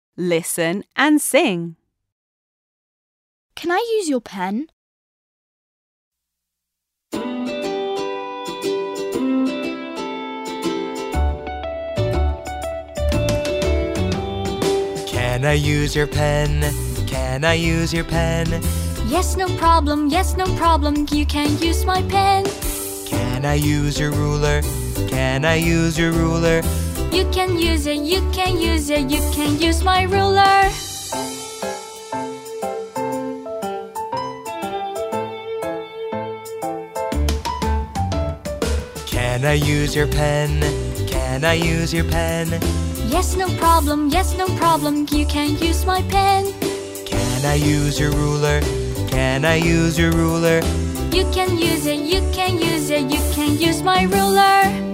Listen and sing. Can I use your pen? Can I use your pen? Can I use your pen? Yes, no problem, you can use my pen. Can I use your ruler? Can I use your ruler? You can use it, you can use my ruler. Can I use your pen? Can I use your pen? Yes, no problem, you can use my pen. Can I use your ruler? Can I use your ruler? You can use it, you can use my ruler.